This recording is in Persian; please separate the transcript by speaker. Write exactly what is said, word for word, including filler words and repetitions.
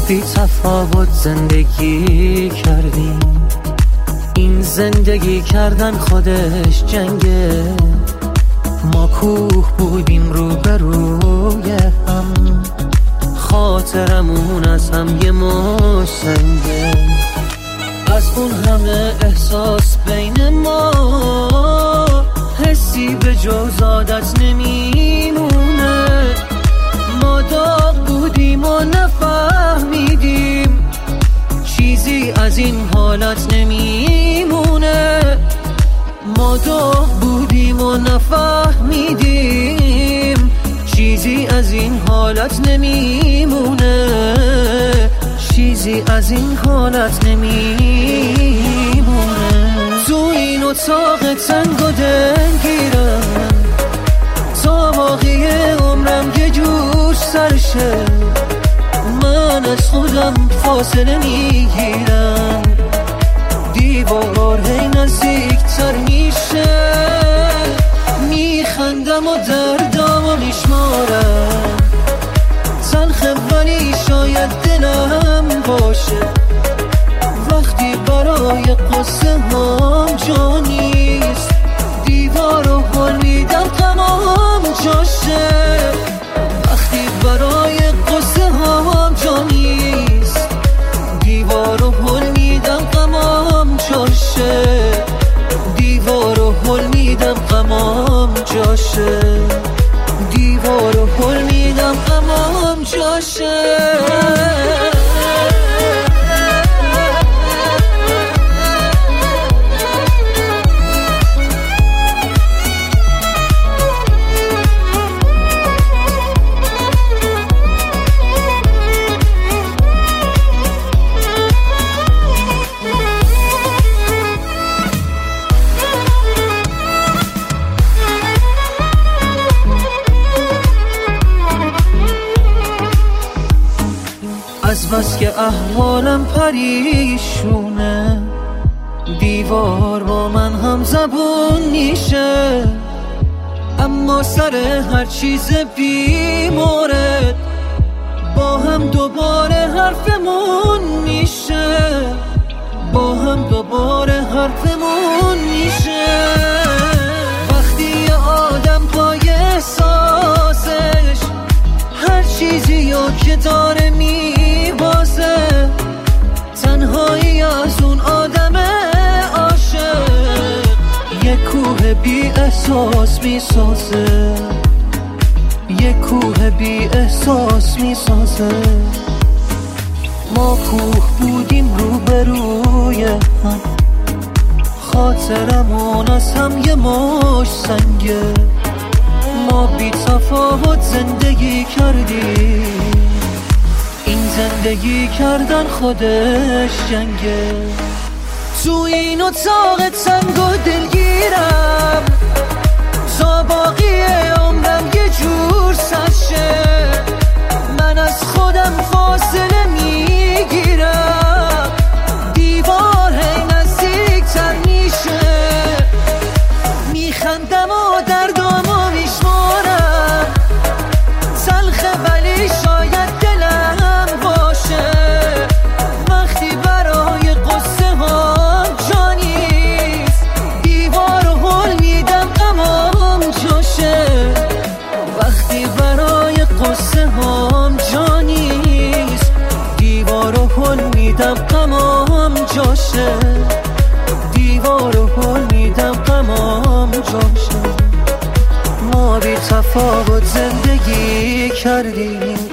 Speaker 1: بی تفاوت زندگی کردیم. این زندگی کردن خودش جنگه. ما کوه بودیم روبروی هم، خاطرمون از هم یه مش سنگه. از اون همه احساس بین ما حسی به جز عادت نمیمونه. ما داغ بودیم و نفهمیدیم چیزی از این حالت نمیمونه. ما داغ بودیم و نفهمیدیم چیزی از این حالت نمیمونه. چیزی از این حالت نمیمونه. تو این اتاق تنگ و دلگیرم تا باقی عمرم یه جور سرشه. من از خودم فاصله میگیرم، دیوار هی نزدیکتر میشه. میخندم و دردامو میشمارم، تلخه ولی شاید دلم باشه. وقتی برای قصه هم جا نیست، دیوار رو حل میدم تمام جاشه. وقتی برای قصه هم جا نیست، دیوار رو حل میدم تمام جاشه. دیوار رو حل میدم تمام جاشه. دیوار رو حل میدم تمام جاشه. از بس که احوالم پریشونه، دیوار با من هم زبون میشه. اما سر هر چیز بی مورد با هم دوباره حرفمون میشه. با هم دوباره حرفمون میشه. وقتی یه آدم پای احساسش هر چیزی رو که داره میبازه، تنهایی از اون آدم عاشق یه کوه بی احساس میسازه. یه کوه بی احساس میسازه. ما کوه بودیم روبروی هم، خاطرمون از هم یه مش سنگه. ما بی تفاوت زندگی کردیم. این زندگی کردن خودش جنگه. تو این اتاق تنگ و دلگیرم تا باقی عمرم یه جور سرشه. من از خودم فاصله میگیرم، دیوار هی نزدیکتر میشه. میخندم و دردامو میشمارم، تلخه ولی شاید دلم باشه. وقتی برای قصه هم جا نیست، دیوار رو حل میدم تمام جاشه. وقتی برای قصه هم جا نیست، دیوار رو حل میدم تمام جاشه. دیوار رو حل میدم تمام جاشه. ما بی تفاوت زندگی کردیم.